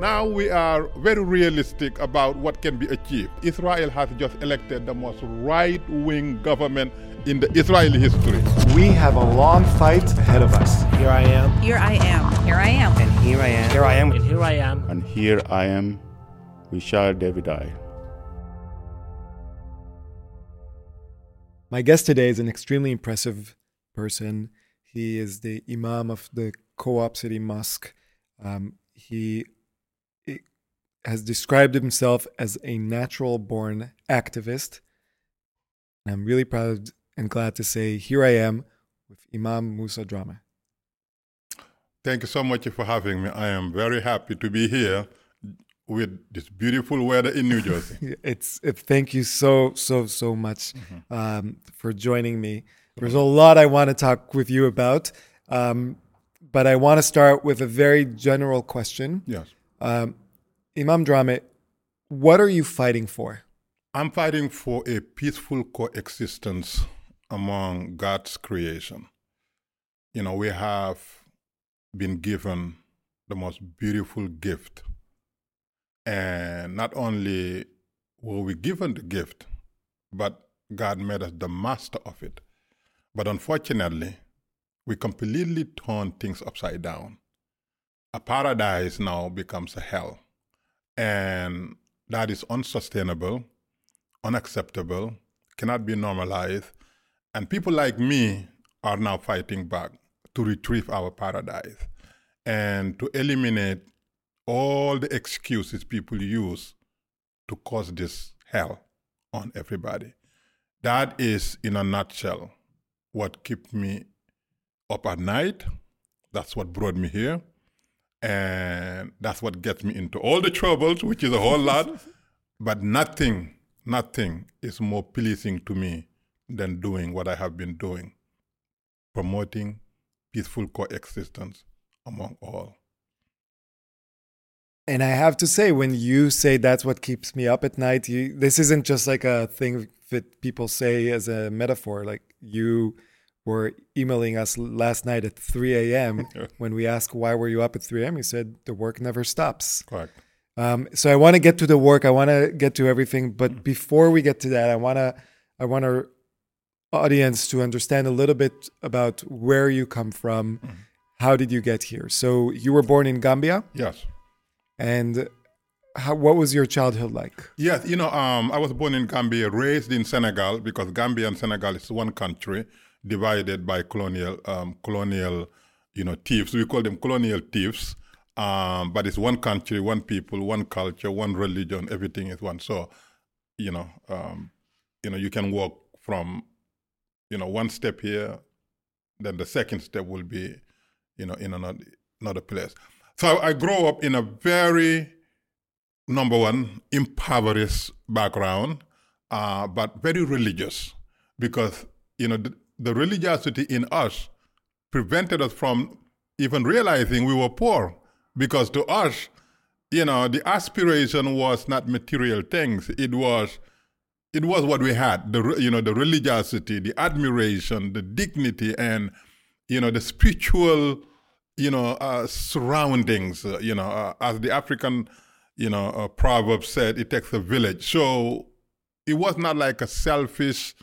Now we are very realistic about what can be achieved. Israel has just elected the most right-wing government in the Israeli history. We have a long fight ahead of us. Here I am. Here I am. Here I am. And here I am. Here I am. And here I am. And here I am. We shall David I. My guest today is an extremely impressive person. He is the Imam of the Co-op City Mosque. He has described himself as a natural-born activist. And I'm really proud and glad to say, here I am with Imam Musa Drame. Thank you so much for having me. I am very happy to be here with this beautiful weather in New Jersey. Thank you so much for joining me. There's a lot I want to talk with you about, but I want to start with a very general question. Yes. Imam Drame, what are you fighting for? I'm fighting for a peaceful coexistence among God's creation. You know, we have been given the most beautiful gift. And not only were we given the gift, but God made us the master of it. But unfortunately, we completely turn things upside down. A paradise now becomes a hell. And that is unsustainable, unacceptable, cannot be normalized. And people like me are now fighting back to retrieve our paradise and to eliminate all the excuses people use to cause this hell on everybody. That is, in a nutshell, what keeps me up at night. That's what brought me here. And that's what gets me into all the troubles, which is a whole lot. But nothing is more pleasing to me than doing what I have been doing, promoting peaceful coexistence among all. And I have to say, when you say that's what keeps me up at night, this isn't just like a thing that people say as a metaphor. Like, you were emailing us last night at 3 a.m. When we asked, why were you up at 3 a.m.? You said, the work never stops. Correct. So I want to get to the work. I want to get to everything. But before we get to that, I want our audience to understand a little bit about where you come from. How did you get here? So you were born in Gambia? Yes. And what was your childhood like? Yes, I was born in Gambia, raised in Senegal, because Gambia and Senegal is one country divided by colonial, thieves. We call them colonial thieves, but it's one country, one people, one culture, one religion. Everything is one. So, you can walk from, one step here, then the second step will be, in another place. So I grew up in a very, number one, impoverished background, but very religious, because, the religiosity in us prevented us from even realizing we were poor, because to us, the aspiration was not material things. It was what we had, the religiosity, the admiration, the dignity, and, the spiritual, surroundings, as the African, proverb said, it takes a village. So it was not like a selfish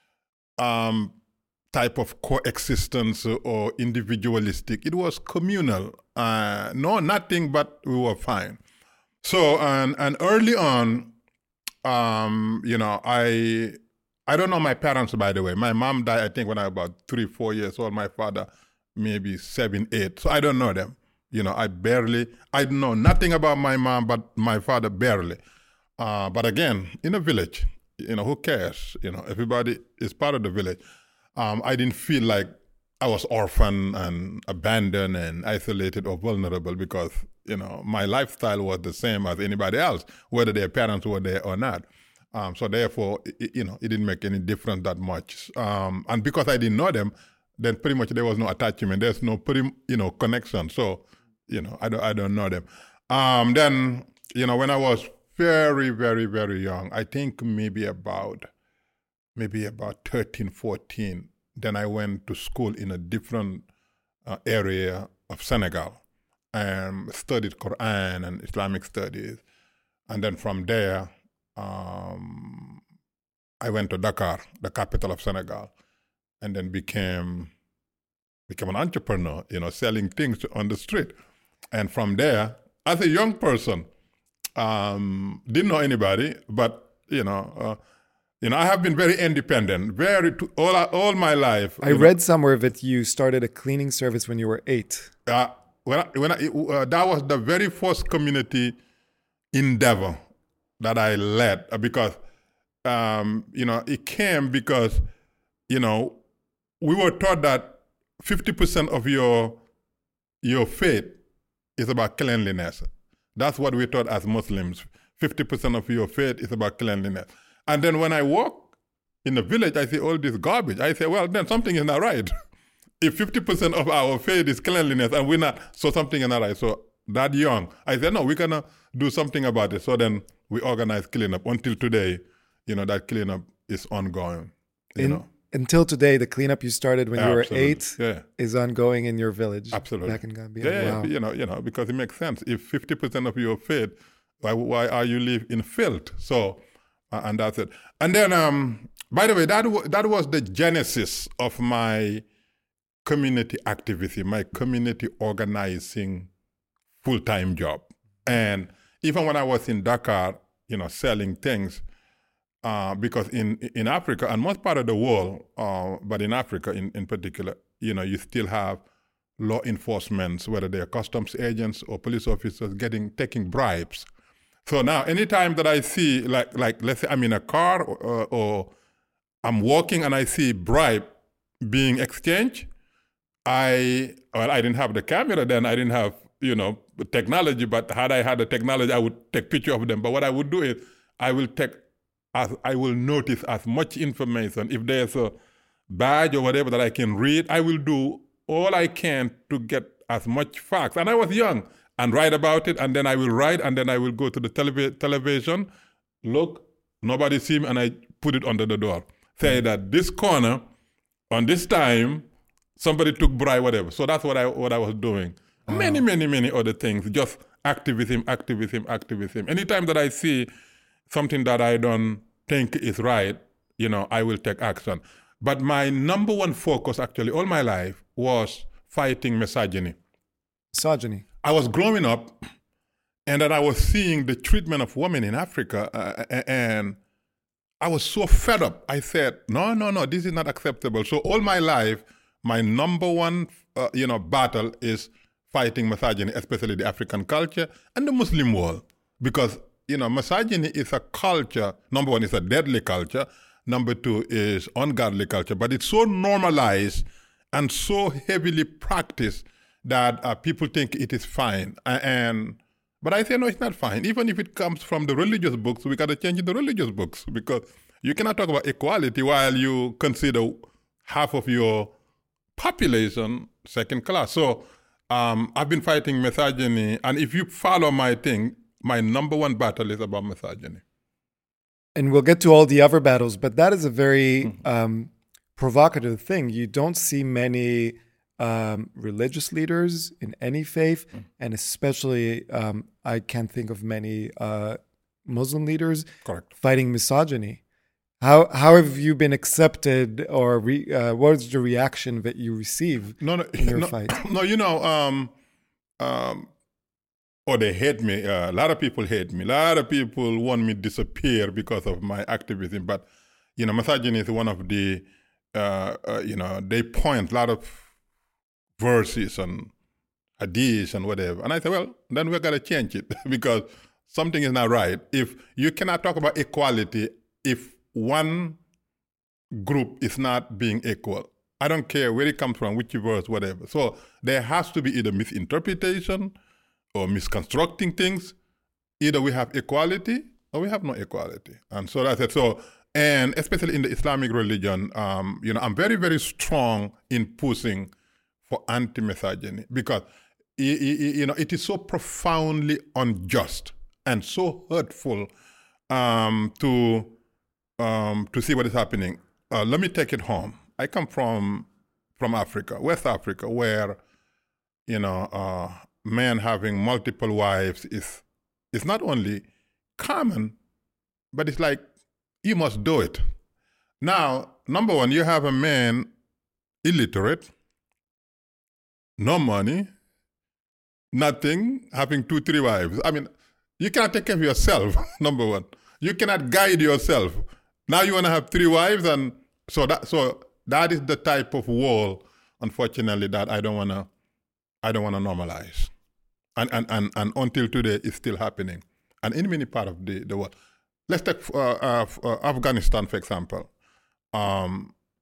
type of coexistence or individualistic. It was communal. Nothing but we were fine. So, and early on, I don't know my parents, by the way. My mom died, I think, when I was about 3-4 years old. My father, maybe 7, 8. So I don't know them. I know nothing about my mom, but my father barely. But again, in a village, who cares? Everybody is part of the village. I didn't feel like I was orphaned and abandoned and isolated or vulnerable, because, my lifestyle was the same as anybody else, whether their parents were there or not. So therefore, it didn't make any difference that much. And because I didn't know them, then pretty much there was no attachment. There's no connection. So, I don't know them. Then, when I was very, very, very young, I think maybe about 13, 14, then I went to school in a different area of Senegal. and studied Quran and Islamic studies. And then from there, I went to Dakar, the capital of Senegal, and then became an entrepreneur, selling things on the street. And from there, as a young person, didn't know anybody, but I have been very independent, all my life. I read somewhere that you started a cleaning service when you were 8. That was the very first community endeavor that I led, because it came because we were taught that 50% of your faith is about cleanliness. That's what we taught as Muslims. 50% of your faith is about cleanliness. And then when I walk in the village, I see all this garbage. I say, well, then something is not right. If 50% of our faith is cleanliness and we're not, so something is not right. So that young, I said, no, we're going to do something about it. So then we organized cleanup. Until today, that cleanup is ongoing. Until today, the cleanup you started when you were 8 yeah. is ongoing in your village. Absolutely. Back in Gambia. Yeah, wow. Because it makes sense. If 50% of your faith, why are you live in filth? So, and that's it. And then, by the way, that was the genesis of my community activity, my community organizing full-time job. And even when I was in Dakar, selling things, because in Africa and most part of the world, but in Africa in particular, you still have law enforcement, whether they're customs agents or police officers taking bribes. So now, anytime that I see, like let's say I'm in a car or I'm walking and I see bribe being exchanged, I didn't have the camera then, I didn't have technology, but had I had the technology, I would take picture of them. But what I would do is I will notice as much information. If there's a badge or whatever that I can read, I will do all I can to get as much facts. And I was young, and write about it, and then I will write, and then I will go to the television, look, nobody see me, and I put it under the door. Say that this corner, on this time, somebody took bribe, whatever. So that's what I was doing. Many other things, just activism. Anytime that I see something that I don't think is right, I will take action. But my number one focus, actually, all my life, was fighting misogyny. Misogyny. I was growing up, and then I was seeing the treatment of women in Africa, and I was so fed up. I said, no, this is not acceptable. So all my life, my number one, battle is fighting misogyny, especially the African culture and the Muslim world, because misogyny is a culture. Number one, it's a deadly culture. Number two is ungodly culture. But it's so normalized and so heavily practiced that people think it is fine. But I say, no, it's not fine. Even if it comes from the religious books, we got to change the religious books, because you cannot talk about equality while you consider half of your population second class. So I've been fighting misogyny. And if you follow my thing, my number one battle is about misogyny. And we'll get to all the other battles, but that is a very provocative thing. You don't see many religious leaders in any faith, and especially I can't think of many Muslim leaders fighting misogyny. How have you been accepted, or what is the reaction that you receive in your fight? Or they hate me. A lot of people hate me. A lot of people want me to disappear because of my activism. But, misogyny is one of the, they point a lot of verses and hadiths and whatever. And I say, well, then we've got to change it because something is not right. If you cannot talk about equality if one group is not being equal. I don't care where it comes from, which verse, whatever. So there has to be either misinterpretation or misconstructing things. Either we have equality or we have no equality. And so that's it. So, and especially in the Islamic religion, I'm very, very strong in pushing for anti-misogyny because, it is so profoundly unjust and so hurtful to see what is happening. Let me take it home. I come from Africa, West Africa, where, men having multiple wives is not only common, but it's like you must do it. Now, number one, you have a man illiterate, no money, nothing, having 2, 3 wives. I mean, you cannot take care of yourself, number one. You cannot guide yourself. Now you want to have 3 wives, and so that is the type of wall, unfortunately, that I don't want to normalize. And until today, it's still happening. And in many parts of the world. Let's take Afghanistan, for example. A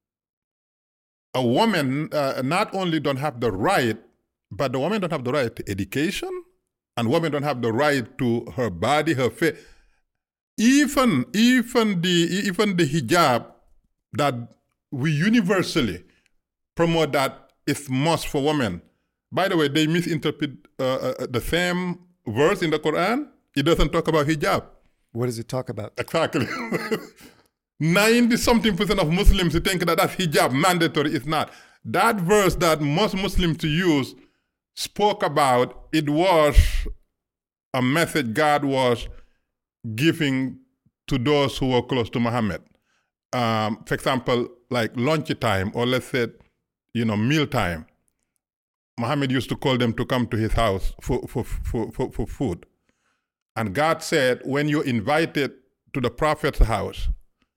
woman not only don't have the right, but the woman don't have the right to education, and women don't have the right to her body, her face. Even the hijab that we universally promote that it's must for women. By the way, they misinterpret the same verse in the Quran. It doesn't talk about hijab. What does it talk about? Exactly. 90-something% of Muslims think that that's hijab, mandatory. It's not. That verse that most Muslims use spoke about, it was a message God was giving to those who were close to Muhammad. For example, like lunch time, or let's say, meal time. Muhammad used to call them to come to his house for food. And God said, when you're invited to the prophet's house,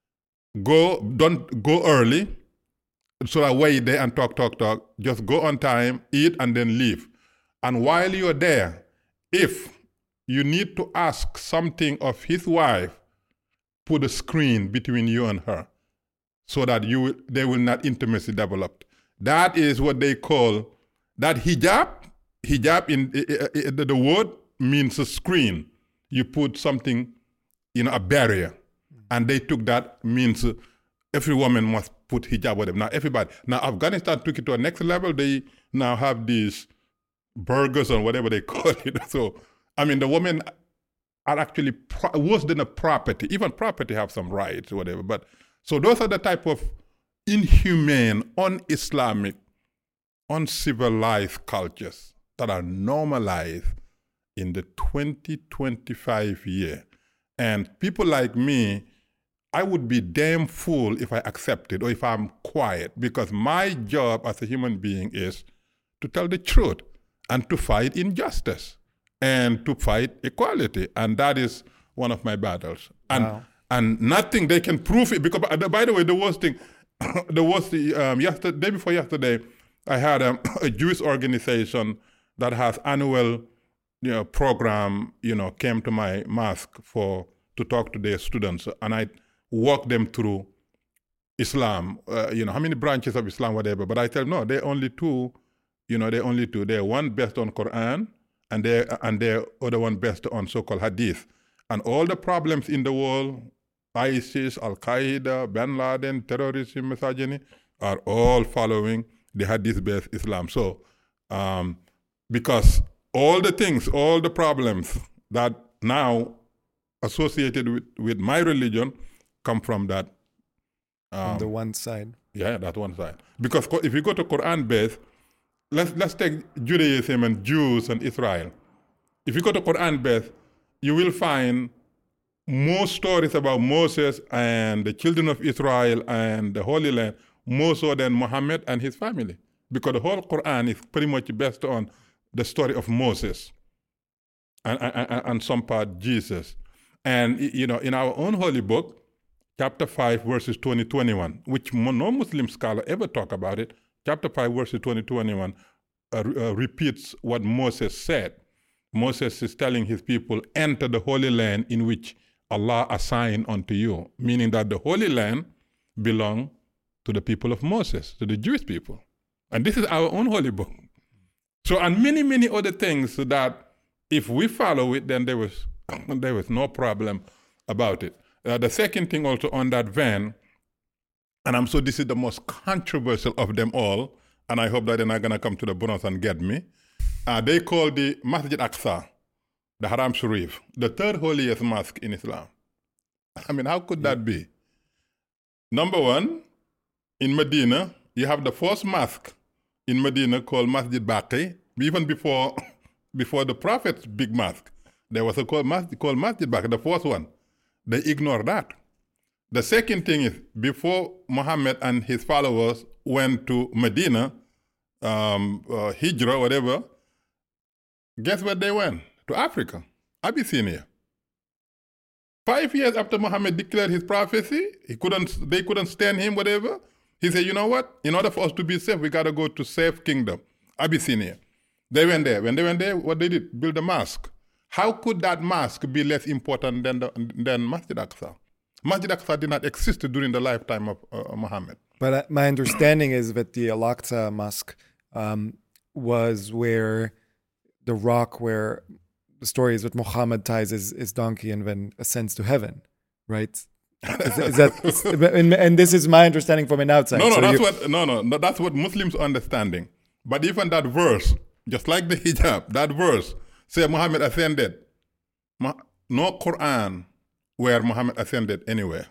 don't go early, so that wait there and talk. Just go on time, eat, and then leave. And while you're there, if you need to ask something of his wife, put a screen between you and her, so that there will not intimacy develop. That is what they call that hijab. Hijab in the word means a screen. You put something, a barrier. And they took that means every woman must put hijab with them. Now everybody. Now Afghanistan took it to a next level. They now have these burgers or whatever they call it. So, I mean, the women are actually worse than a property. Even property have some rights or whatever. But so those are the type of inhumane, un-Islamic, uncivilized cultures that are normalized in the 2025 year. And people like me, I would be damn fool if I accept it or if I'm quiet, because my job as a human being is to tell the truth and to fight injustice and to fight equality. And that is one of my battles. And wow. And nothing they can prove it, because by the way, the worst thing, day before yesterday, I had a Jewish organization that has annual program, came to my mosque to talk to their students, and I walk them through Islam, how many branches of Islam, whatever. But I tell them, no, they're only two, They're one based on Quran, and they're other one based on so-called Hadith. And all the problems in the world, ISIS, Al-Qaeda, Bin Laden, terrorism, misogyny, are all following the Hadith-based Islam. So, because all the problems that now associated with my religion come from that. On the one side. Yeah, that one side. Because if you go to Quran-based, let's take Judaism and Jews and Israel. If you go to Quran-based, you will find more stories about Moses and the children of Israel and the Holy Land, more so than Muhammad and his family. Because the whole Quran is pretty much based on the story of Moses and some part Jesus. And, in our own holy book, chapter 5, verses 20-21, which no Muslim scholar ever talk about it, chapter 5, verses 20-21, repeats what Moses said. Moses is telling his people, enter the holy land in which Allah assigned unto you, meaning that the holy land belonged to the people of Moses, to the Jewish people. And this is our own holy book. So, and many, many other things that if we follow it, then there was no problem about it. The second thing also on that van, and I'm sure this is the most controversial of them all, and I hope that they're not going to come to the bonus and get me. They call the Masjid Aqsa, the Haram Sharif, the third holiest mosque in Islam. I mean, how could that be? Number one, in Medina, you have the first mosque in Medina called Masjid Baqi, even before before the Prophet's big mosque. There was a called Masjid back, the fourth one. They ignore that. The second thing is, before Muhammad and his followers went to Medina, Hijrah, whatever, guess where they went? To Africa, Abyssinia. 5 years after Muhammad declared his prophecy, they couldn't stand him, whatever. He said, you know what? In order for us to be safe, we got to go to safe kingdom, Abyssinia. They went there. When they went there, what they did? Build a mosque. How could that mosque be less important than Masjid Aqsa? Masjid Aqsa did not exist during the lifetime of Muhammad. But my understanding is that the Al-Aqsa Mosque was where the rock where the story is that Muhammad ties his donkey and then ascends to heaven, right? Is that and this is my understanding from an outside. That's what Muslims are understanding. But even that verse, just like the hijab, that verse say Muhammad ascended. No Quran where Muhammad ascended anywhere.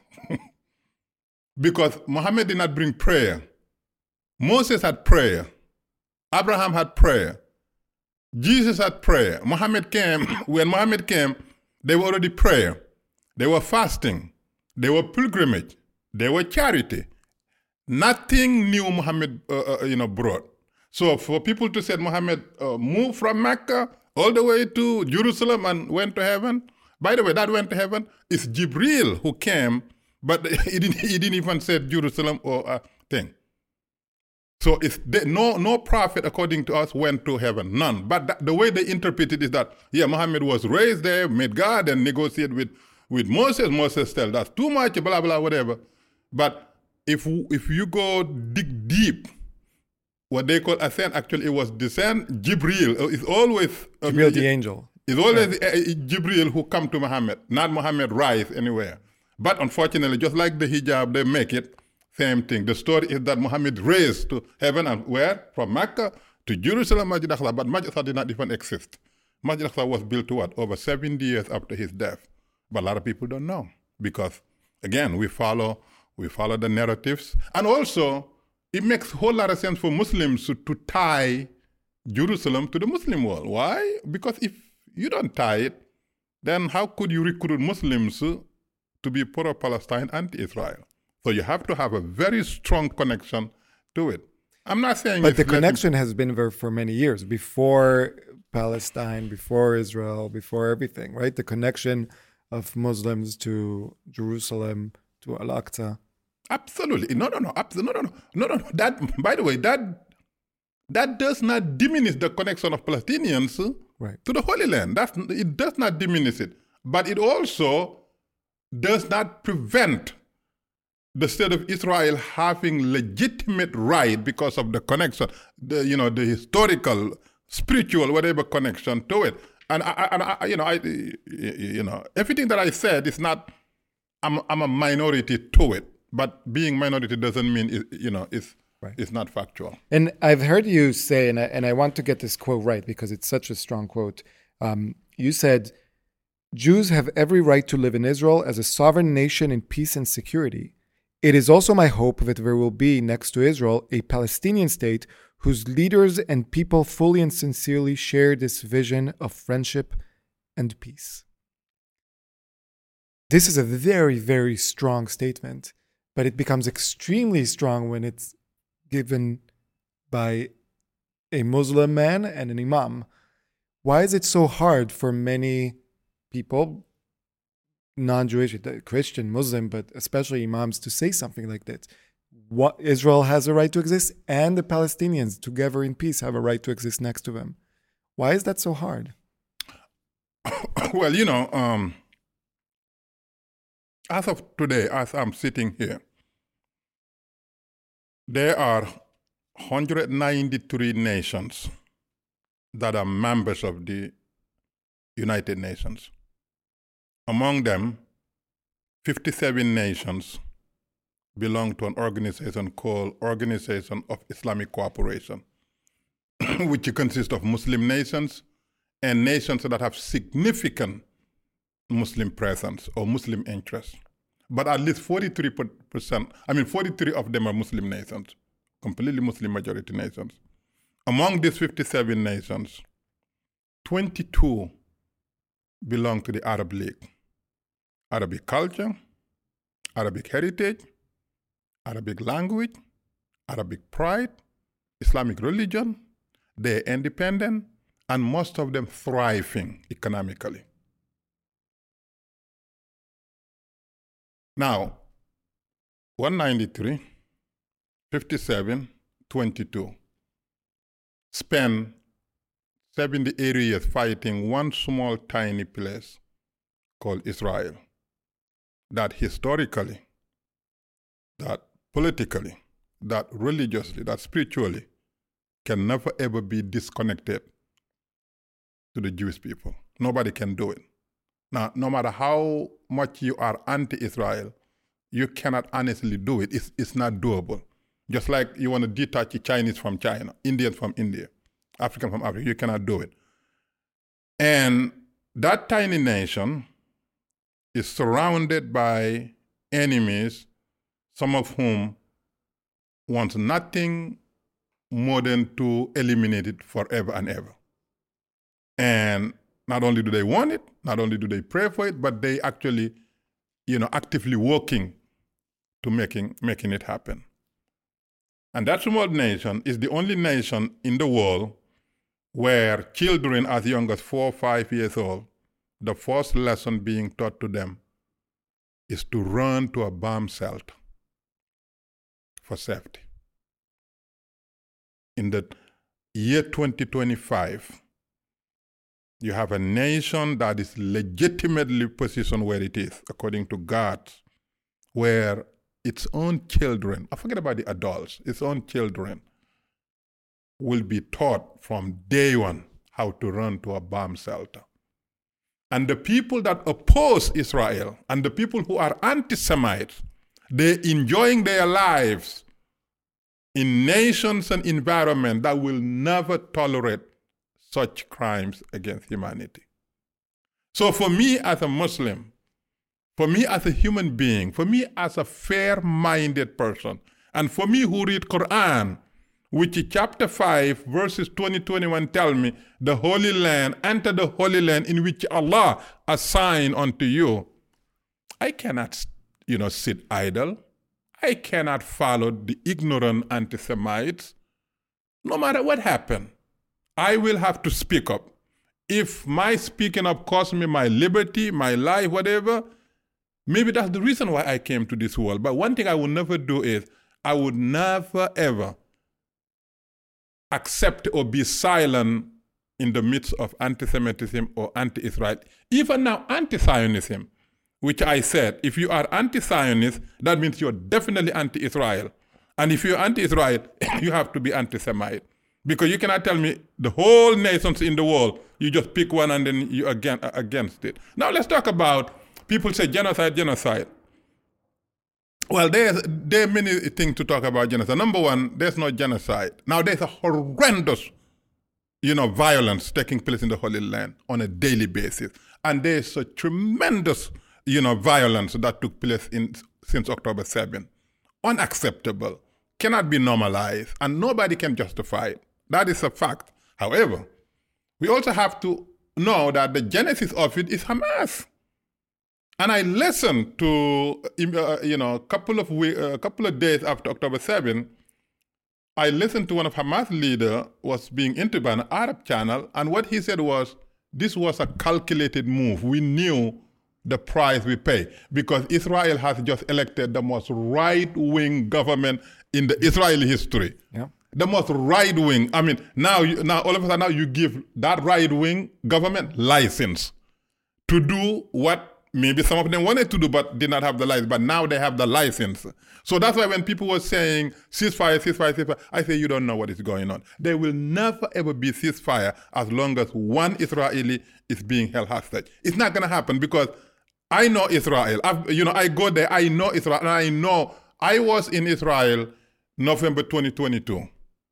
Because Muhammad did not bring prayer. Moses had prayer. Abraham had prayer. Jesus had prayer. When Muhammad came, they were already prayer. They were fasting. They were pilgrimage. They were charity. Nothing new Muhammad brought. So for people to say Muhammad moved from Mecca all the way to Jerusalem and went to heaven, by the way, that went to heaven is Jibril who came, but he didn't even say Jerusalem or a thing. So no prophet, according to us, went to heaven. None. But the way they interpret it is that, Muhammad was raised there, met God, and negotiated with Moses. Moses said, that's too much, blah, blah, whatever. But if you go dig deep, what they call ascent, actually it was descent. Jibril is always... Jibril the angel. It's always Jibril who come to Muhammad, not Muhammad rise anywhere. But unfortunately, just like the hijab, they make it, same thing. The story is that Muhammad raised to heaven and where? From Mecca to Jerusalem, Masjid Aqsa. But Masjid Aqsa did not even exist. Masjid Aqsa was built to what? Over 70 years after his death. But a lot of people don't know. Because, again, we follow the narratives. And also, it makes a whole lot of sense for Muslims to tie Jerusalem to the Muslim world. Why? Because if you don't tie it, then how could you recruit Muslims to be pro-Palestine, anti-Israel? So you have to have a very strong connection to it. I'm not saying... But the connection has been there for many years, before Palestine, before Israel, before everything, right? The connection of Muslims to Jerusalem, to Al-Aqsa. Absolutely. No. That, by the way, that does not diminish the connection of Palestinians to the Holy Land. It does not diminish it. But it also does not prevent the state of Israel having legitimate right because of the connection, the historical, spiritual, whatever connection to it. And everything that I said is not. I'm a minority to it, but being minority doesn't mean it's not factual. And I've heard you say, and I want to get this quote right because it's such a strong quote. You said, "Jews have every right to live in Israel as a sovereign nation in peace and security. It is also my hope that there will be, next to Israel, a Palestinian state whose leaders and people fully and sincerely share this vision of friendship and peace." This is a very, very strong statement, but it becomes extremely strong when it's given by a Muslim man and an imam. Why is it so hard for many people, non-Jewish, Christian, Muslim, but especially imams, to say something like that? What, Israel has a right to exist, and the Palestinians, together in peace, have a right to exist next to them. Why is that so hard? Well, as of today, as I'm sitting here, there are 193 nations that are members of the United Nations. Among them, 57 nations belong to an organization called Organization of Islamic Cooperation, which consists of Muslim nations and nations that have significant Muslim presence or Muslim interests. But at least 43 of them are Muslim nations, completely Muslim majority nations. Among these 57 nations, 22 belong to the Arab League. Arabic culture, Arabic heritage, Arabic language, Arabic pride, Islamic religion. They're independent, and most of them thriving economically. Now, 193, 57, 22 spend 78 years fighting one small tiny place called Israel that historically, that politically, that religiously, that spiritually can never ever be disconnected to the Jewish people. Nobody can do it. Now, no matter how much you are anti-Israel, you cannot honestly do it. It's not doable. Just like you want to detach the Chinese from China, Indians from India, African from Africa, you cannot do it. And that tiny nation is surrounded by enemies, some of whom want nothing more than to eliminate it forever and ever. And not only do they want it, not only do they pray for it, but they actually, actively working to making it happen. And that small nation is the only nation in the world where children as young as 4 or 5 years old, the first lesson being taught to them is to run to a bomb shelter for safety. In the year 2025, you have a nation that is legitimately positioned where it is, according to God, where its own children, I forget about the adults, its own children will be taught from day one how to run to a bomb shelter. And the people that oppose Israel and the people who are anti-Semites, they're enjoying their lives in nations and environments that will never tolerate such crimes against humanity. So for me as a Muslim, for me as a human being, for me as a fair-minded person, and for me who read Quran, which chapter 5, verses 20-21 tell me, the Holy Land, enter the Holy Land in which Allah assigned unto you. I cannot, sit idle. I cannot follow the ignorant anti-Semites. No matter what happened, I will have to speak up. If my speaking up costs me my liberty, my life, whatever, maybe that's the reason why I came to this world. But one thing I would never do is, I would never, ever accept or be silent in the midst of anti-Semitism or anti-Israel. Even now, anti-Zionism, which I said, if you are anti-Zionist, that means you're definitely anti-Israel. And if you're anti-Israel, you have to be anti-Semite. Because you cannot tell me the whole nations in the world, you just pick one and then you're against it. Now let's talk about, people say genocide. Well, there are many things to talk about genocide. Number one, there's no genocide. Now there's a horrendous, violence taking place in the Holy Land on a daily basis. And there's a tremendous, violence that took place since October 7. Unacceptable, cannot be normalized, and nobody can justify it. That is a fact. However, we also have to know that the genesis of it is Hamas. And I listened to, a couple of days after October 7, I listened to one of Hamas leader was being interviewed on an Arab channel, and what he said was, this was a calculated move. We knew the price we pay because Israel has just elected the most right-wing government in the Israeli history. Yeah. The most right-wing. I mean, now all of a sudden now you give that right-wing government license to do what maybe some of them wanted to do but did not have the license, but now they have the license. So that's why when people were saying ceasefire, I say you don't know what is going on. There will never ever be ceasefire as long as one Israeli is being held hostage. It's not going to happen because I know Israel. I go there, I know Israel, and I know I was in Israel November 2022.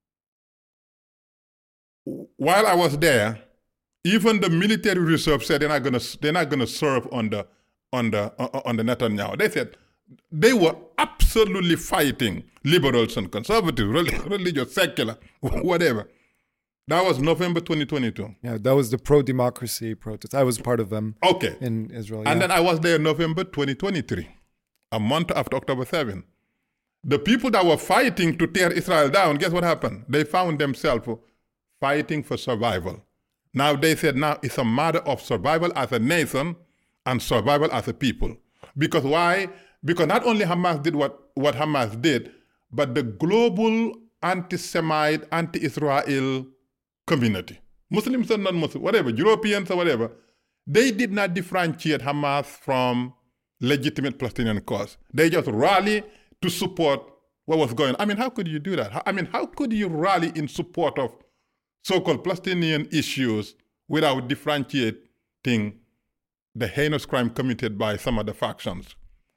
While I was there, even the military reserve said they're not gonna serve under Netanyahu. They said they were absolutely fighting liberals and conservatives, religious, secular, whatever. That was November 2022. Yeah, that was the pro-democracy protest. I was part of them. Okay. In Israel. And then I was there November 2023, a month after October 7. The people that were fighting to tear Israel down, guess what happened? They found themselves fighting for survival. Now they said now it's a matter of survival as a nation and survival as a people. Because why? Because not only Hamas did what Hamas did, but the global anti-Semite, anti-Israel community, Muslims and non-Muslims, whatever, Europeans or whatever, they did not differentiate Hamas from legitimate Palestinian cause. They just rally to support what was going on. I mean, how could you do that? I mean, how could you rally in support of so-called Palestinian issues without differentiating the heinous crime committed by some of the factions?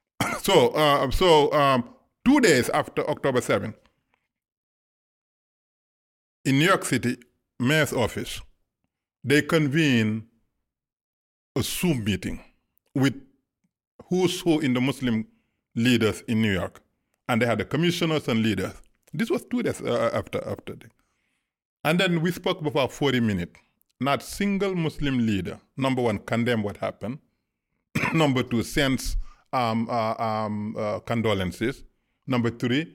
So 2 days after October 7, in New York City, mayor's office, they convened a Zoom meeting with who's who in the Muslim leaders in New York. And they had the commissioners and leaders. This was 2 days after that. And then we spoke for about 40 minutes. Not single Muslim leader, number one, condemned what happened. Number two, sends condolences. Number three,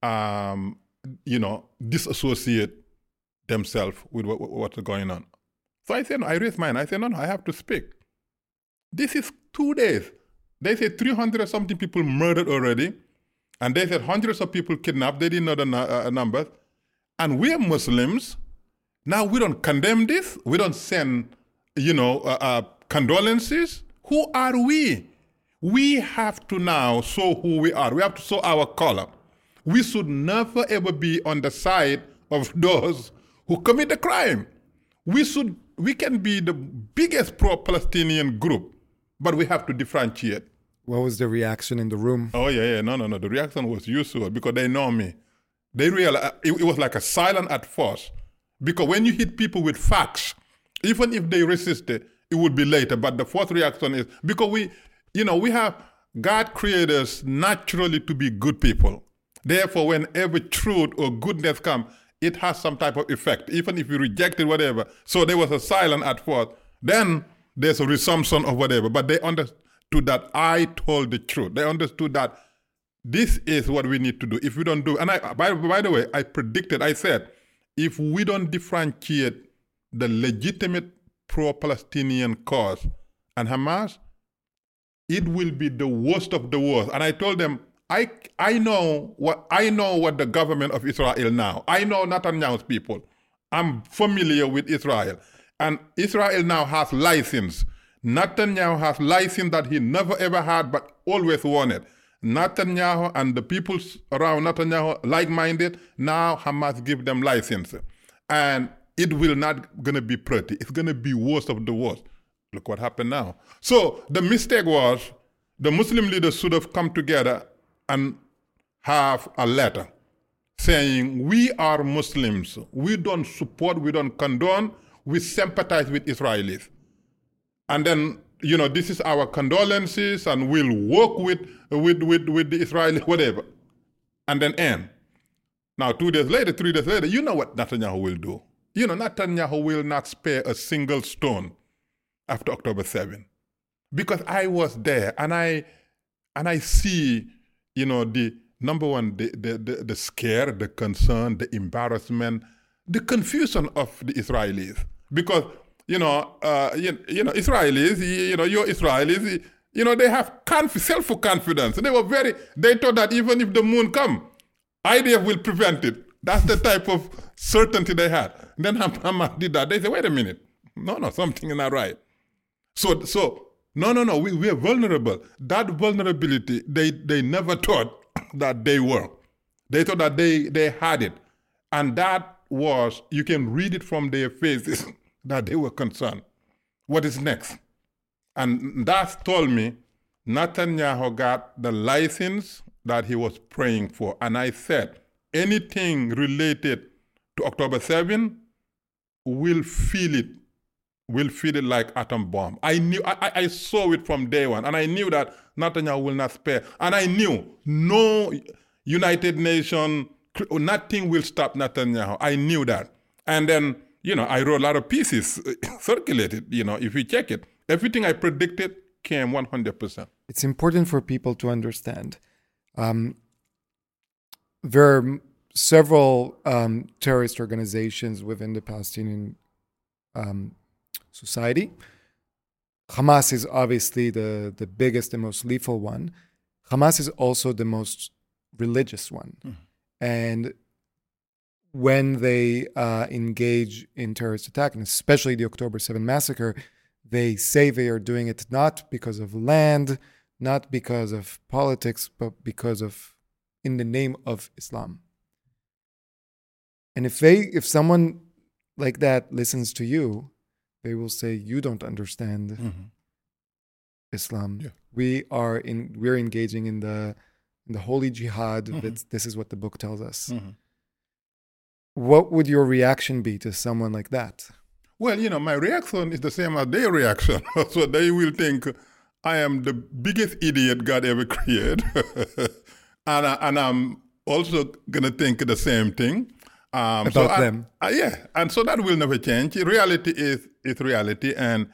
disassociate themselves with what's going on. So I said, no, I raised mine. I said, no, I have to speak. This is 2 days. They said 300 something people murdered already. And they said hundreds of people kidnapped. They didn't know the numbers. And we are Muslims. Now we don't condemn this. We don't send, condolences. Who are we? We have to now show who we are. We have to show our color. We should never ever be on the side of those who commit the crime. We can be the biggest pro-Palestinian group, but we have to differentiate. What was the reaction in the room? Oh, yeah. No. The reaction was usual because they know me. They realized it was like a silent at first. Because when you hit people with facts, even if they resisted, it would be later. But the first reaction is, because we have God created us naturally to be good people. Therefore, whenever truth or goodness comes, it has some type of effect, even if you reject it, whatever. So there was a silence at first. Then there's a resumption of whatever. But they understood that I told the truth. They understood that this is what we need to do. If we don't do, and by the way, I said, if we don't differentiate the legitimate pro-Palestinian cause and Hamas, it will be the worst of the worst. And I told them, I know what the government of Israel now. I know Netanyahu's people. I'm familiar with Israel. And Israel now has license. Netanyahu has license that he never ever had but always wanted. Netanyahu and the people around Netanyahu, like-minded, now Hamas give them license. And it will not going to be pretty. It's going to be worst of the worst. Look what happened now. So the mistake was the Muslim leaders should have come together and have a letter saying, we are Muslims. We don't support, we don't condone, we sympathize with Israelis. And then, this is our condolences and we'll work with the Israelis, whatever. And then end. Now, 2 days later, 3 days later, you know what Netanyahu will do. Netanyahu will not spare a single stone after October 7. Because I was there and I see, the number one, the scare, the concern, the embarrassment, the confusion of the Israelis. Because, Israelis, you're Israelis, they have self-confidence. They thought that even if the moon come, IDF will prevent it. That's the type of certainty they had. Then Hamas did that. They said, wait a minute. No, something is not right. So no, we are vulnerable. That vulnerability, they never thought that they were. They thought that they had it. And that was, you can read it from their faces, that they were concerned. What is next? And that told me Netanyahu got the license that he was praying for. And I said, anything related to October 7, we'll feel it like atom bomb. I saw it from day one, and I knew that Netanyahu will not spare. And I knew no United Nations, nothing will stop Netanyahu. I knew that. And then, I wrote a lot of pieces circulated. If you check it, everything I predicted came 100%. It's important for people to understand. There are several terrorist organizations within the Palestinian society. Hamas is obviously the biggest and most lethal one. Hamas is also the most religious one. And when they engage in terrorist attack, and especially the October 7 massacre, they say they are doing it not because of land, not because of politics, but because of, in the name of Islam. And if someone like that listens to you, they will say, you don't understand Islam. Yeah. We're engaging in the holy jihad. This is what the book tells us. What would your reaction be to someone like that? Well, my reaction is the same as their reaction. So they will think I am the biggest idiot God ever created. and I'm also going to think the same thing. About them. Yeah, and so that will never change. Reality is reality. And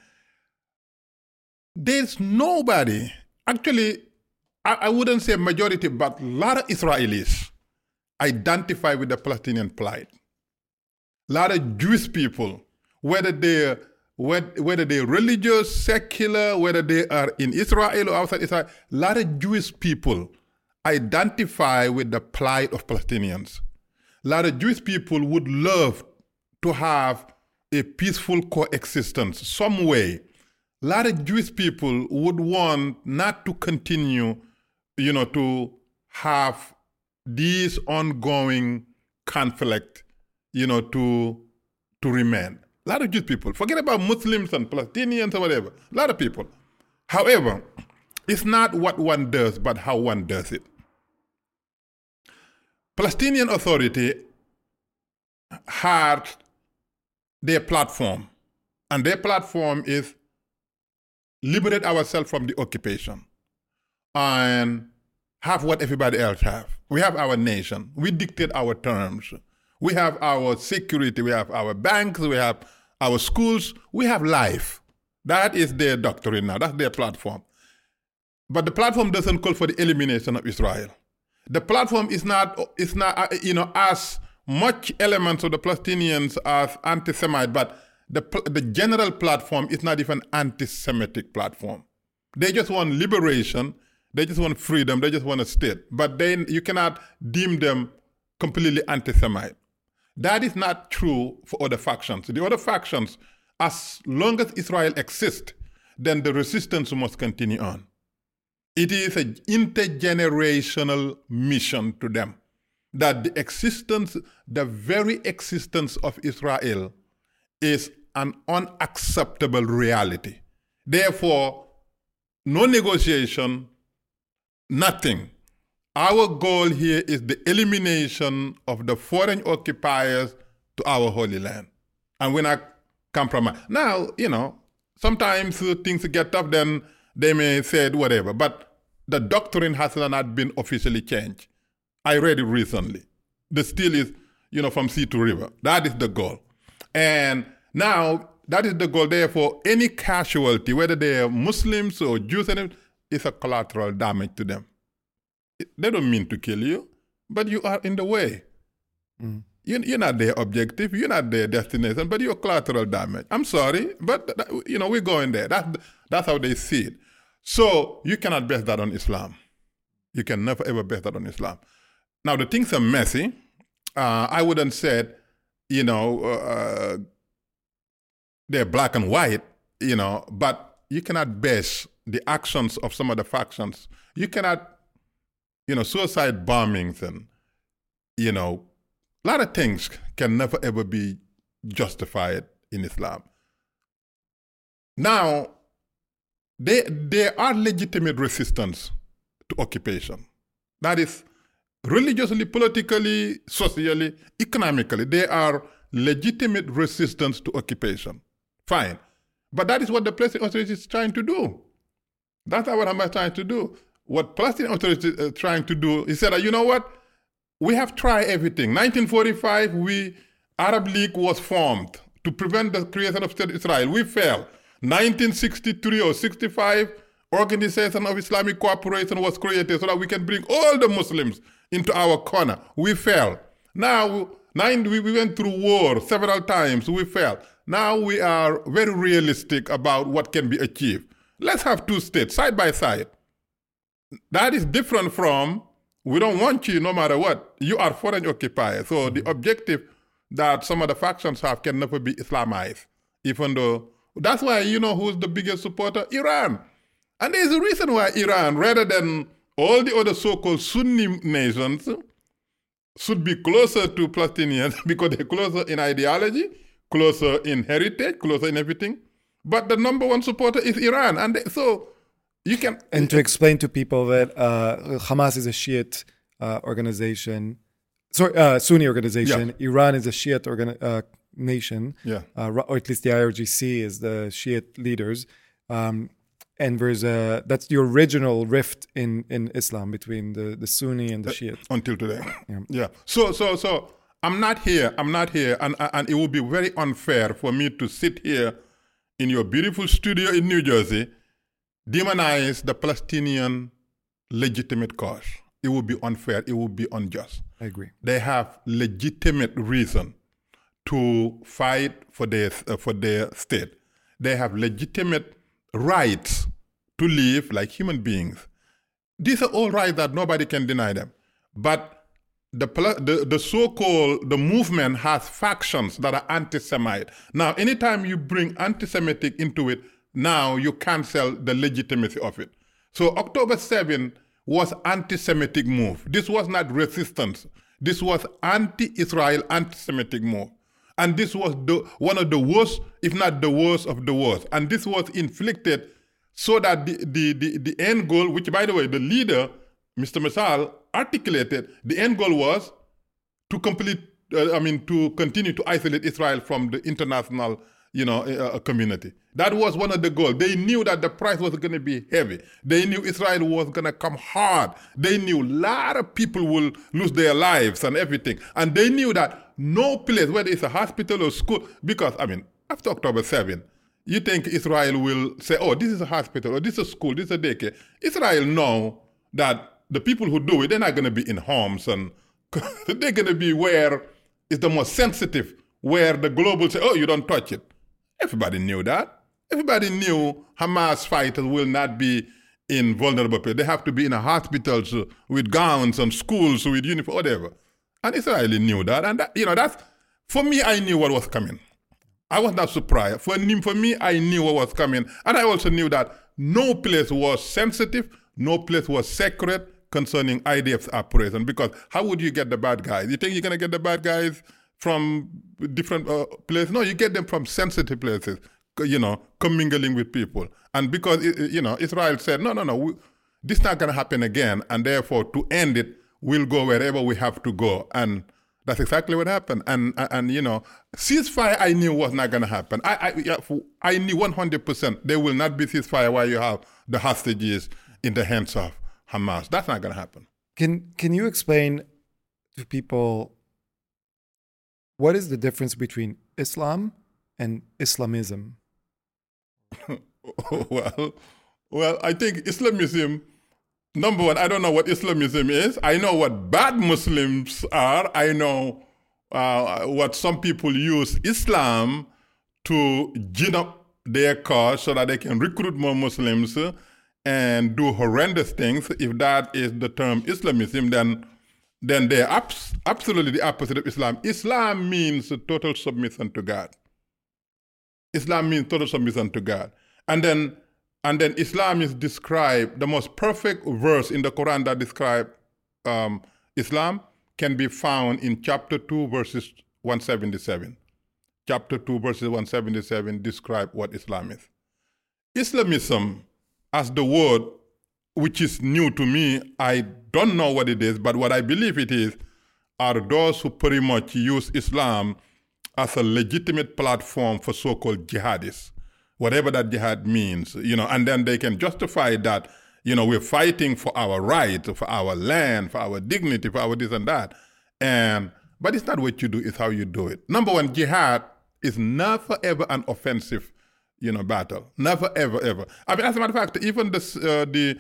there's nobody, actually, I wouldn't say majority, but a lot of Israelis identify with the Palestinian plight. A lot of Jewish people, whether they're religious, secular, whether they are in Israel or outside Israel, a lot of Jewish people identify with the plight of Palestinians. A lot of Jewish people would love to have a peaceful coexistence some way. A lot of Jewish people would want not to continue, to have these ongoing conflict, to remain. A lot of Jewish people. Forget about Muslims and Palestinians or whatever. A lot of people. However, it's not what one does, but how one does it. Palestinian Authority had their platform, and their platform is liberate ourselves from the occupation and have what everybody else have. We have our nation. We dictate our terms. We have our security. We have our banks. We have our schools. We have life. That is their doctrine now. That's their platform. But the platform doesn't call for the elimination of Israel. The platform is not as much elements of the Palestinians as anti-Semite, but the general platform is not even anti-Semitic platform. They just want liberation. They just want freedom. They just want a state. But then you cannot deem them completely anti-Semite. That is not true for other factions. The other factions, as long as Israel exists, then the resistance must continue on. It is an intergenerational mission to them that the very existence of Israel is an unacceptable reality. Therefore, no negotiation, nothing. Our goal here is the elimination of the foreign occupiers to our Holy Land. And we're not compromise. Now, sometimes things get tough, then they may say whatever, but the doctrine has not been officially changed. I read it recently. The still is, from sea to river. That is the goal. And now, that is the goal. Therefore, any casualty, whether they are Muslims or Jews, is a collateral damage to them. They don't mean to kill you, but you are in the way. You're not their objective, you're not their destination, but you're collateral damage. I'm sorry, but we're going there. That's how they see it. So you cannot base that on Islam. You can never ever base that on Islam. Now the things are messy. I wouldn't say, they're black and white, but you cannot base the actions of some of the factions. You cannot, suicide bombings and, a lot of things can never ever be justified in Islam. Now, there are legitimate resistance to occupation. That is religiously, politically, socially, economically. There are legitimate resistance to occupation. Fine. But that is what the Palestinian Authority is trying to do. That's not what Hamas is trying to do. What Palestinian Authority is trying to do is say, you know what? We have tried everything. 1945, Arab League was formed to prevent the creation of State Israel. We failed. 1963 or 65, Organization of Islamic Cooperation was created so that we can bring all the Muslims into our corner. We failed. Now, we went through war several times. We failed. Now we are very realistic about what can be achieved. Let's have two states side by side. That is different from, we don't want you no matter what. You are foreign occupiers. So the objective that some of the factions have can never be Islamized. Even though, that's why you know who's the biggest supporter? Iran. And there's a reason why Iran, rather than all the other so-called Sunni nations, should be closer to Palestinians because they're closer in ideology, closer in heritage, closer in everything. But the number one supporter is Iran. And so you can... And to explain to people that Hamas is a Shiite organization, Sunni organization. Yeah. Iran is a Shiite nation, or at least the IRGC is the Shiite leaders. And there's that's the original rift in Islam between the Sunni and the Shiite. Until today. Yeah. So I'm not here, and it would be very unfair for me to sit here in your beautiful studio in New Jersey, demonize the Palestinian legitimate cause. It would be unfair, it would be unjust. I agree. They have legitimate reason to fight for their state. They have legitimate rights to live like human beings. These are all rights that nobody can deny them. But the so-called, the movement has factions that are anti-Semite. Now, anytime you bring anti-Semitic into it, now you cancel the legitimacy of it. So October 7 was anti-Semitic move. This was not resistance. This was anti-Israel, anti-Semitic move. And this was one of the worst, if not the worst of the worst. And this was inflicted so that the end goal, which by the way, the leader, Mr. Mashal, articulated, the end goal was to to continue to isolate Israel from the international, community. That was one of the goals. They knew that the price was going to be heavy. They knew Israel was going to come hard. They knew a lot of people will lose their lives and everything. And they knew that no place, whether it's a hospital or school, because, after October 7, you think Israel will say, oh, this is a hospital, or this is a school, this is a daycare. Israel know that the people who do it, they're not going to be in homes, and they're going to be where it's the most sensitive, where the global say, oh, you don't touch it. Everybody knew that. Everybody knew Hamas fighters will not be in vulnerable places. They have to be in hospitals with gowns and schools with uniform, whatever. And Israel knew that. And that's, for me, I knew what was coming. I was not surprised. For me, I knew what was coming. And I also knew that no place was sensitive, no place was sacred concerning IDF's operation. Because how would you get the bad guys? You think you're going to get the bad guys from different places? No, you get them from sensitive places, commingling with people. And because, Israel said, no, this is not going to happen again. And therefore, to end it, we'll go wherever we have to go. And that's exactly what happened. And ceasefire I knew was not going to happen. I knew 100% there will not be ceasefire while you have the hostages in the hands of Hamas. That's not going to happen. Can you explain to people what is the difference between Islam and Islamism? Well, I think Islamism, number one, I don't know what Islamism is. I know what bad Muslims are. I know what some people use Islam to gin up their cause so that they can recruit more Muslims and do horrendous things. If that is the term Islamism, then they're absolutely the opposite of Islam. Islam means total submission to God. Islam means total submission to God. And then Islam is described, the most perfect verse in the Quran that describes Islam can be found in chapter 2, verses 177. Chapter 2, verses 177 describe what Islam is. Islamism, as the word, which is new to me, I don't know what it is, but what I believe it is, are those who pretty much use Islam as a legitimate platform for so-called jihadists, whatever that jihad means, and then they can justify that, we're fighting for our rights, for our land, for our dignity, for our this and that. But it's not what you do, it's how you do it. Number one, jihad is never ever an offensive, battle. Never ever ever. I mean, as a matter of fact, even some of the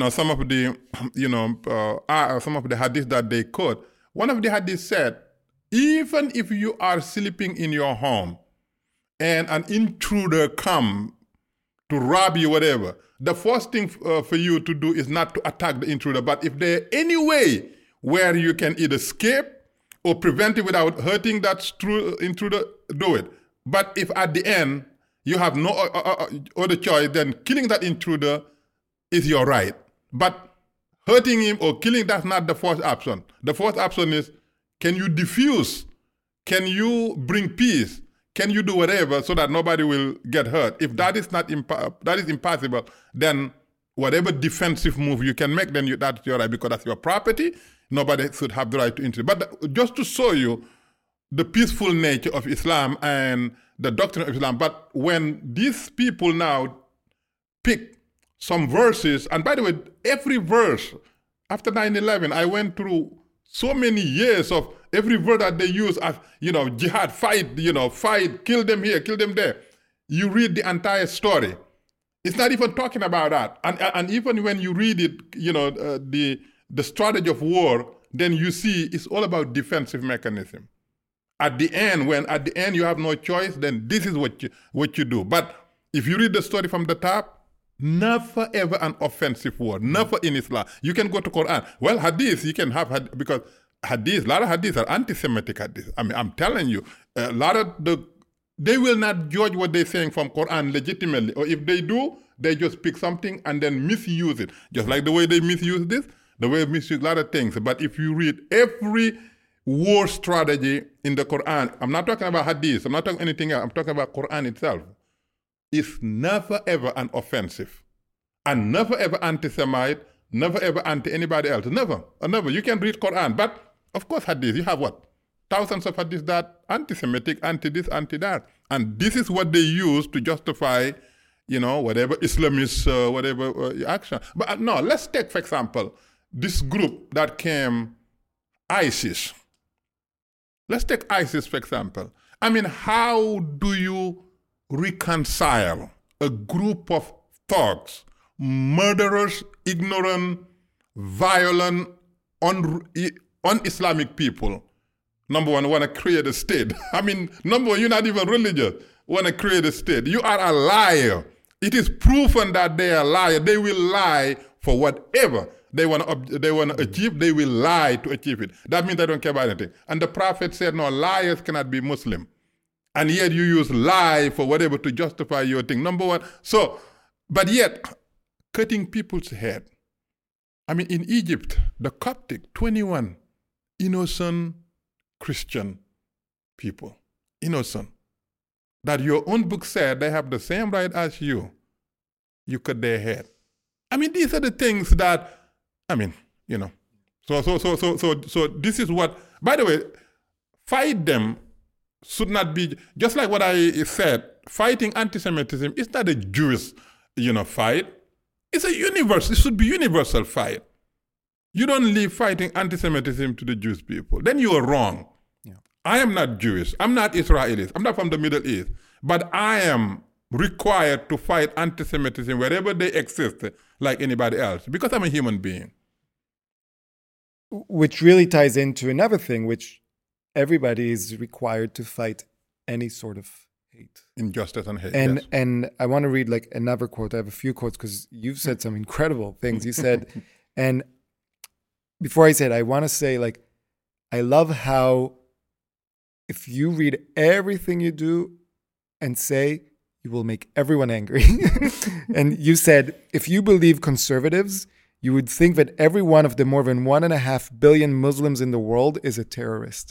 some of the hadiths that they quote, one of the hadiths said, even if you are sleeping in your home and an intruder come to rob you, whatever, the first thing for you to do is not to attack the intruder, but if there any way where you can either escape or prevent it without hurting that intruder, do it. But if at the end you have no other choice, then killing that intruder is your right. But hurting him or killing, that's not the first option. The first option is, can you diffuse? Can you bring peace? Can you do whatever so that nobody will get hurt? If that is not that is impossible, then whatever defensive move you can make, then that's your right, because that's your property. Nobody should have the right to intrude. But just to show you the peaceful nature of Islam and the doctrine of Islam. But when these people now pick some verses, and by the way, every verse after 9/11, I went through so many years of every word that they use as, jihad, fight, fight, kill them here, kill them there. You read the entire story. It's not even talking about that. And even when you read it, the strategy of war, then you see it's all about defensive mechanism. At the end you have no choice, then this is what you do. But if you read the story from the top, never ever an offensive word, never in Islam. You can go to Quran. Well, hadith, you can have because hadith, a lot of hadiths are anti-Semitic hadiths. I mean, I'm telling you, a lot of they will not judge what they're saying from Quran legitimately. Or if they do, they just pick something and then misuse it. Just like the way they misuse this, the way they misuse a lot of things. But if you read every war strategy in the Quran, I'm not talking about hadith, I'm not talking anything else, I'm talking about Quran itself. It's never ever an offensive, and never ever anti-Semite, never ever anti anybody else. Never, never. You can read Quran, but of course hadith, you have what? Thousands of hadiths that anti-Semitic, anti this, anti that. And this is what they use to justify, whatever Islamist, action. But no, let's take, for example, this group that came, ISIS. Let's take ISIS, for example. I mean, how do you reconcile a group of thugs, murderers, ignorant, violent, un-Islamic people? Number one, want to create a state. I mean, number one, you're not even religious. Want to create a state. You are a liar. It is proven that they are liars. They will lie for whatever they want to achieve. They will lie to achieve it. That means they don't care about anything. And the Prophet said, no, liars cannot be Muslim. And yet you use lie for whatever to justify your thing. Number one. So, but yet, cutting people's head. I mean, in Egypt, the Coptic, 21 innocent Christian people. Innocent. That your own book said they have the same right as you. You cut their head. I mean, these are the things that, I mean, So this is what, by the way, fight them should not be, just like what I said, fighting anti-Semitism is not a Jewish, fight. It's a universal, it should be universal fight. You don't leave fighting anti-Semitism to the Jewish people. Then you are wrong. Yeah. I am not Jewish. I'm not Israeli. I'm not from the Middle East. But I am required to fight anti-Semitism wherever they exist, like anybody else, because I'm a human being. Which really ties into another thing, which everybody is required to fight any sort of hate. Injustice and hate, and, yes. And I want to read like another quote. I have a few quotes because you've said some incredible things. You said, and before I said, I want to say, like, I love how if you read everything you do and say, you will make everyone angry. And you said, if you believe conservatives, you would think that every one of the more than 1.5 billion Muslims in the world is a terrorist.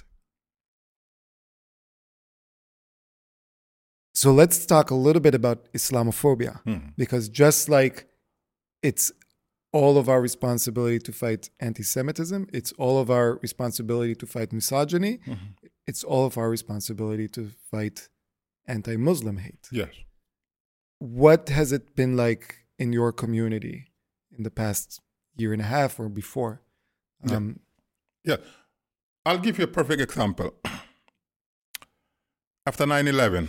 So let's talk a little bit about Islamophobia, because just like it's all of our responsibility to fight anti-Semitism, it's all of our responsibility to fight misogyny, it's all of our responsibility to fight anti-Muslim hate. Yes. What has it been like in your community in the past year and a half or before? Yeah. I'll give you a perfect example. After 9/11,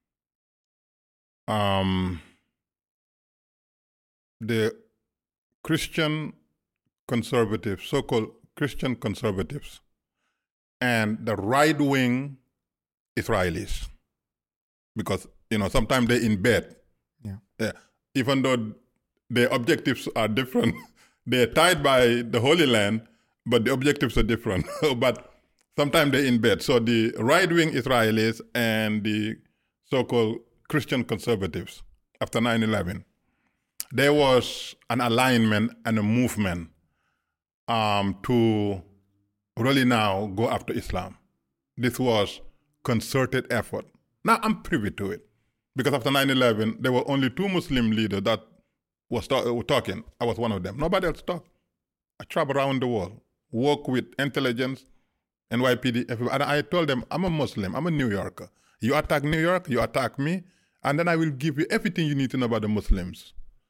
the Christian conservatives, so-called Christian conservatives, and the right-wing Israelis, because sometimes they're in bed. Yeah. Even though their objectives are different, they're tied by the Holy Land, but the objectives are different. But sometimes they're in bed. So the right-wing Israelis and the so-called Christian conservatives, after 9/11, there was an alignment and a movement to really now go after Islam. This was concerted effort. Now I'm privy to it, because after 9/11, there were only 2 Muslim leaders that were talking. I was one of them. Nobody else talked. I travel around the world, work with intelligence, NYPD, everybody. And I told them, I'm a Muslim, I'm a New Yorker. You attack New York, you attack me, and then I will give you everything you need to know about the Muslims.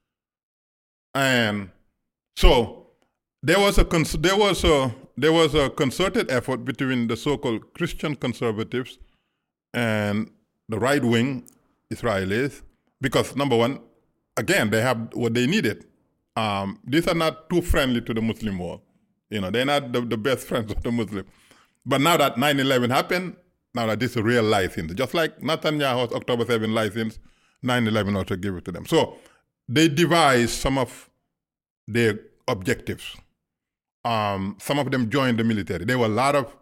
And so there was a concerted effort between the so-called Christian conservatives and the right-wing Israelis, because number one, again, they have what they needed. These are not too friendly to the Muslim world. They're not the best friends of the Muslim. But now that 9/11 happened, now that this is a real license, just like Netanyahu's October 7 license, 9/11 also gave it to them. So they devised some of their objectives. Some of them joined the military. There were a lot of,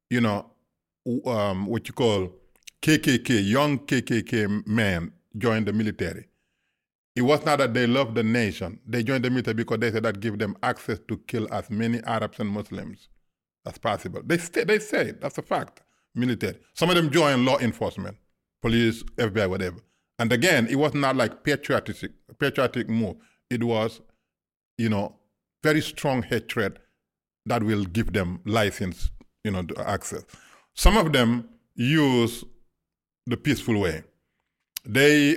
what you call KKK, young KKK men joined the military. It was not that they loved the nation. They joined the military because they said that give them access to kill as many Arabs and Muslims as possible. They say it. That's a fact. Military. Some of them joined law enforcement, police, FBI, whatever. And again, it was not like patriotic move. It was, very strong hatred that will give them license, to access. Some of them use the peaceful way. They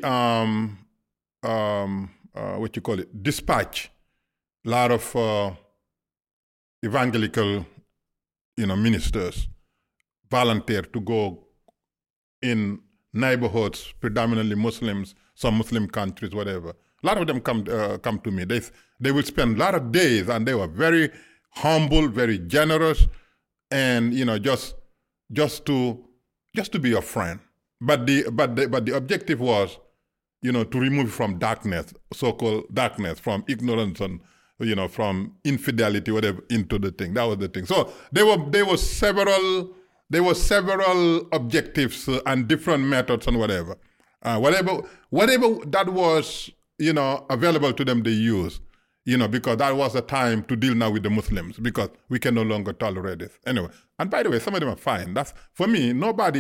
dispatch a lot of evangelical, ministers, volunteer to go in neighborhoods, predominantly Muslims, some Muslim countries, whatever. A lot of them come to me. They will spend a lot of days, and they were very humble, very generous, and just to be your friend. But the objective was, to remove from darkness, so-called darkness, from ignorance and, from infidelity, whatever, into the thing. That was the thing. So there were several objectives and different methods and whatever. Whatever that was, available to them, they used, because that was the time to deal now with the Muslims, because we can no longer tolerate this. Anyway, and by the way, some of them are fine. That's, for me, nobody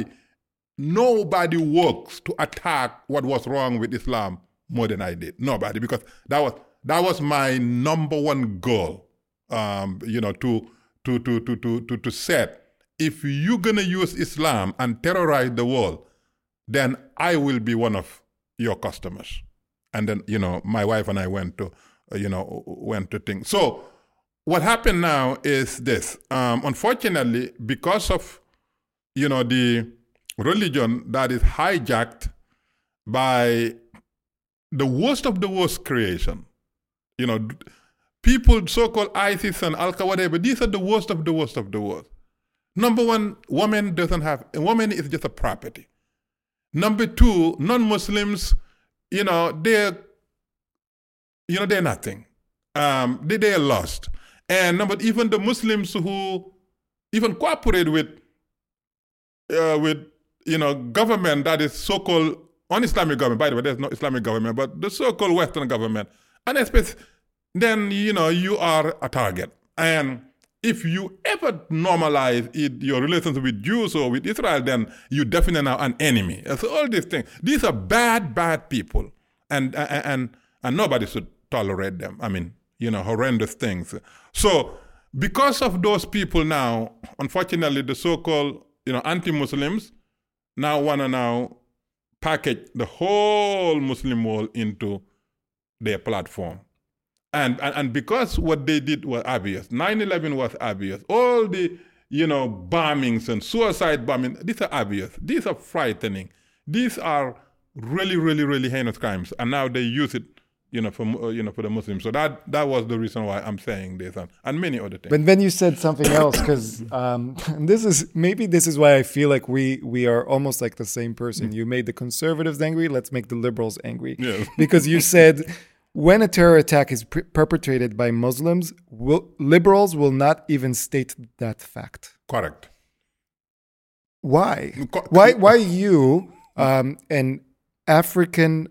works to attack what was wrong with Islam more than I did. Nobody, because that was my number one goal. To set, if you're gonna use Islam and terrorize the world, then I will be one of your customers. And then my wife and I went to things. So what happened now is this. Unfortunately, because of the religion that is hijacked by the worst of the worst creation. People, so-called ISIS and Al-Qaeda, whatever, these are the worst of the worst of the worst. Number one, a woman is just a property. Number two, non-Muslims, they're nothing. They're lost. And even the Muslims who even cooperate with government that is so-called un-Islamic government. By the way, there's no Islamic government, but the so-called Western government. And then, you are a target. And if you ever normalize your relations with Jews or with Israel, then you definitely now an enemy. So all these things. These are bad people. And nobody should tolerate them. Horrendous things. So because of those people now, unfortunately, the so-called anti-Muslims now want to package the whole Muslim world into their platform. And because what they did was obvious. 9/11 was obvious. All the bombings and suicide bombing. These are obvious. These are frightening. These are really, really, really heinous crimes, and now they use it, for the Muslims. So that was the reason why I'm saying this, and many other things. But then you said something else, because this is why I feel like we are almost like the same person. You made the conservatives angry. Let's make the liberals angry. Yes. Because you said when a terror attack is perpetrated by Muslims, liberals will not even state that fact. Correct. Why? Why you, an African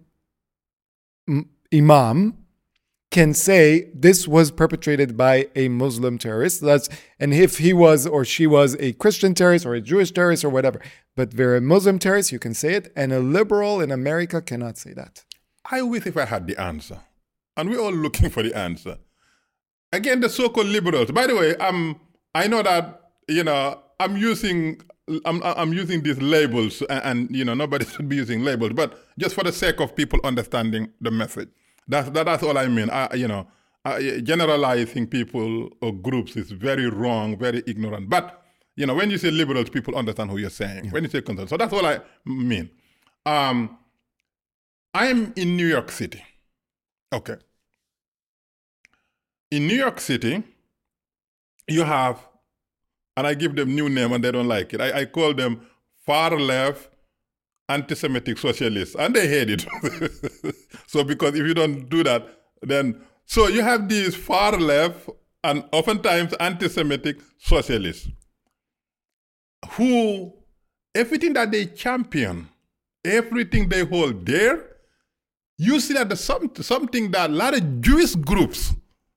imam, can say this was perpetrated by a Muslim terrorist? And if he was or she was a Christian terrorist or a Jewish terrorist or whatever, but they're a Muslim terrorist, you can say it, and a liberal in America cannot say that. I wish if I had the answer. And we're all looking for the answer. Again, the so-called liberals. By the way, I know that I'm using these labels, and nobody should be using labels, but just for the sake of people understanding the message. That's all I mean. Generalizing people or groups is very wrong, very ignorant. But when you say liberals, people understand who you're saying. Yeah. When you say conservatives, so that's all I mean. I'm in New York City. Okay. In New York City, you have, and I give them new name and they don't like it. I call them far left anti-Semitic socialists, and they hate it. So because if you don't do that, then so you have these far left and oftentimes anti-Semitic socialists who everything that they champion, everything they hold dear, you see that there's something that a lot of Jewish groups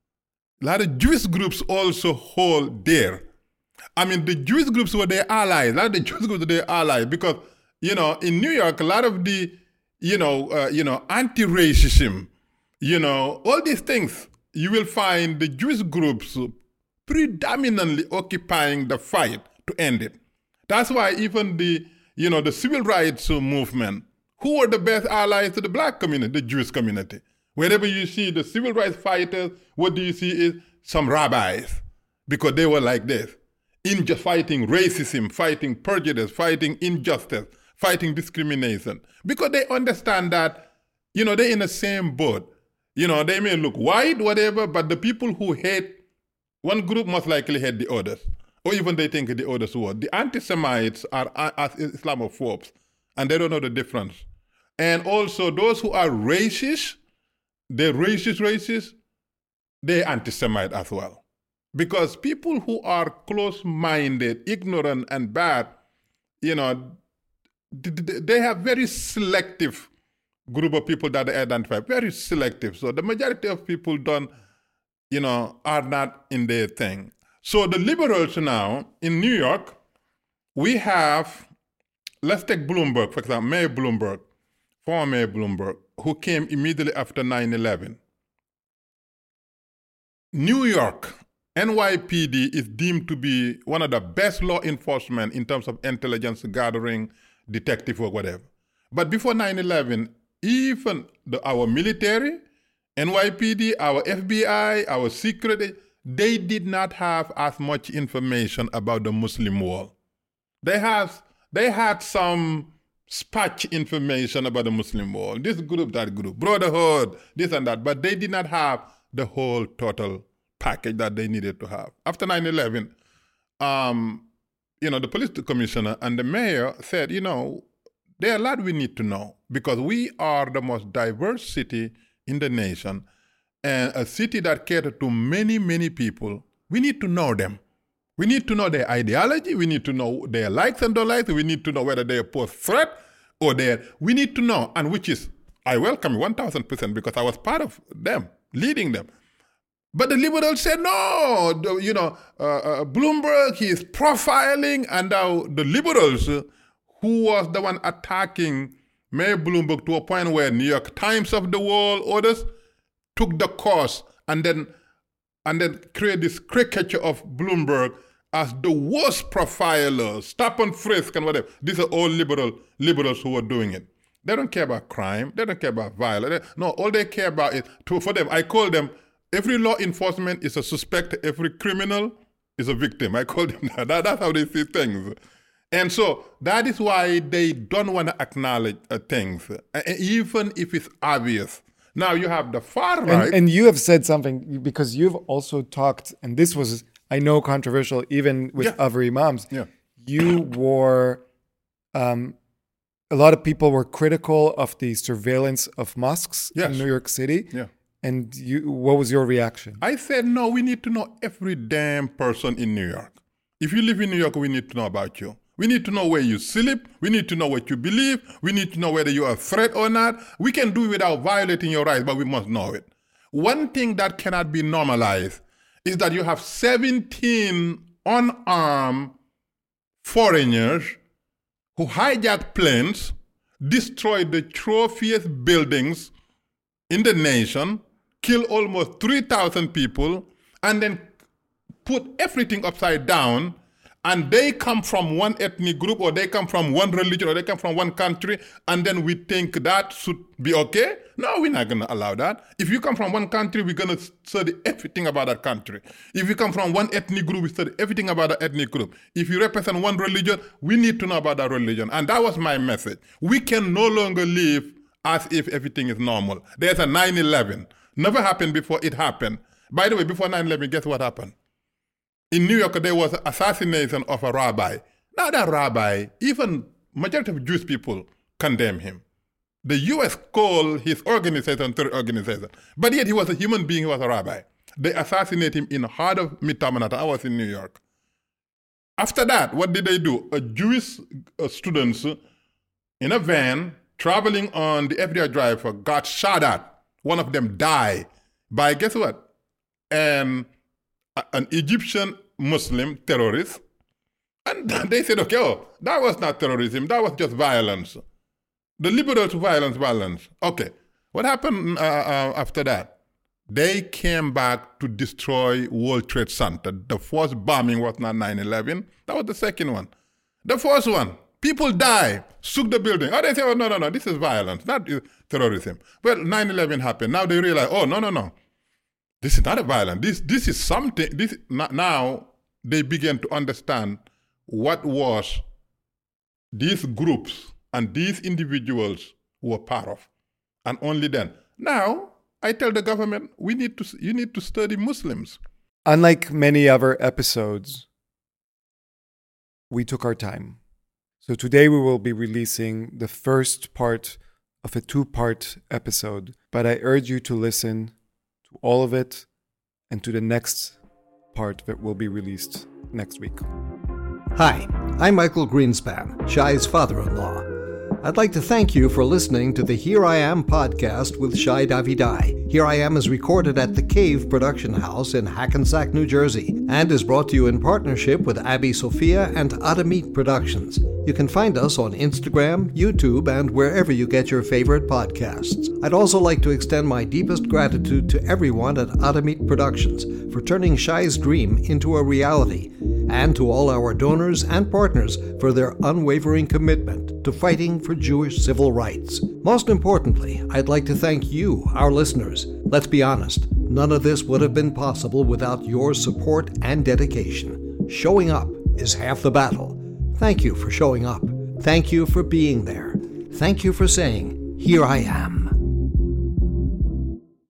also hold dear. I mean, the Jewish groups were their allies. A lot of the Jewish groups were their allies because, in New York, a lot of the, anti-racism, all these things, you will find the Jewish groups predominantly occupying the fight to end it. That's why even the civil rights movement, who were the best allies to the black community, the Jewish community? Wherever you see the civil rights fighters, what do you see is some rabbis, because they were like this, fighting racism, fighting prejudice, fighting injustice, fighting discrimination, because they understand that, they're in the same boat. They may look white, whatever, but the people who hate one group most likely hate the others, or even they think the others were. The anti-Semites are Islamophobes, and they don't know the difference. And also those who are racist, they're racist, they're anti-Semite as well. Because people who are close-minded, ignorant, and bad, they have very selective group of people that they identify, very selective. So the majority of people are not in their thing. So the liberals now, in New York, we have, let's take Bloomberg, for example, Mayor Bloomberg, former Mayor Bloomberg, who came immediately after 9/11. New York, NYPD is deemed to be one of the best law enforcement in terms of intelligence gathering, detective work, whatever. But before 9/11, even our military, NYPD, our FBI, our secret, they did not have as much information about the Muslim world. They had some patch information about the Muslim world, this group, that group, brotherhood, this and that, but they did not have the whole total package that they needed to have. After 9/11, the police commissioner and the mayor said, there are a lot we need to know because we are the most diverse city in the nation and a city that caters to many, many people. We need to know them. We need to know their ideology. We need to know their likes and dislikes. We need to know whether they pose threat or we need to know, and which is, I welcome 1,000% because I was part of them, leading them. But the liberals said, no, Bloomberg, he is profiling, and now the liberals, who was the one attacking Mayor Bloomberg to a point where New York Times of the world, others, took the course and then create this caricature of Bloomberg as the worst profiler, stop and frisk and whatever. These are all liberals who are doing it. They don't care about crime. They don't care about violence. No, all they care about is, for them, I call them, every law enforcement is a suspect, every criminal is a victim. I call them that. That's how they see things. And so that is why they don't want to acknowledge things, even if it's obvious. Now you have the far right. And you have said something, because you've also talked, and this was, I know, controversial even with other imams. Yeah. You were, a lot of people were critical of the surveillance of mosques in New York City. Yeah. And what was your reaction? I said, no, we need to know every damn person in New York. If you live in New York, we need to know about you. We need to know where you sleep. We need to know what you believe. We need to know whether you're a threat or not. We can do it without violating your rights, but we must know it. One thing that cannot be normalized is that you have 17 unarmed foreigners who hijacked planes, destroyed the trophiest buildings in the nation, killed almost 3,000 people, and then put everything upside down. And they come from one ethnic group, or they come from one religion, or they come from one country, and then we think that should be okay? No, we're not going to allow that. If you come from one country, we're going to study everything about that country. If you come from one ethnic group, we study everything about that ethnic group. If you represent one religion, we need to know about that religion. And that was my message. We can no longer live as if everything is normal. There's a 9/11. Never happened before it happened. By the way, before 9/11, guess what happened? In New York, there was assassination of a rabbi. Now that rabbi, even majority of Jewish people condemn him. The U.S. called his organization terror organization, but yet he was a human being, he was a rabbi. They assassinated him in the heart of Midtown Manhattan. I was in New York. After that, what did they do? Jewish students in a van traveling on the FDR Drive got shot at. One of them died by, guess what? An Egyptian Muslim terrorist. And they said, okay, that was not terrorism, that was just violence. The liberals, violence. Okay, what happened after that? They came back to destroy World Trade Center. The first bombing was not 9/11, that was the second one. The first one, people die, shook the building. Oh, they say, oh, no, this is violence, not terrorism. Well, 9/11 happened. Now they realize, oh, no. This is not a violence. This is something. Now they begin to understand what was these groups and these individuals were part of. And only then. Now, I tell the government, you need to study Muslims. Unlike many other episodes, we took our time. So today we will be releasing the first part of a 2-part episode. But I urge you to listen to all of it, and to the next part that will be released next week. Hi, I'm Michael Greenspan, Shai's father-in-law. I'd like to thank you for listening to the Here I Am podcast with Shai Davidai. Here I Am is recorded at The Cave Production House in Hackensack, New Jersey, and is brought to you in partnership with Abby Sophia and Adamit Productions. You can find us on Instagram, YouTube, and wherever you get your favorite podcasts. I'd also like to extend my deepest gratitude to everyone at Adamit Productions for turning Shai's dream into a reality, and to all our donors and partners for their unwavering commitment to fighting for Jewish civil rights. Most importantly, I'd like to thank you, our listeners. Let's be honest, none of this would have been possible without your support and dedication. Showing up is half the battle. Thank you for showing up. Thank you for being there. Thank you for saying, "Here I am."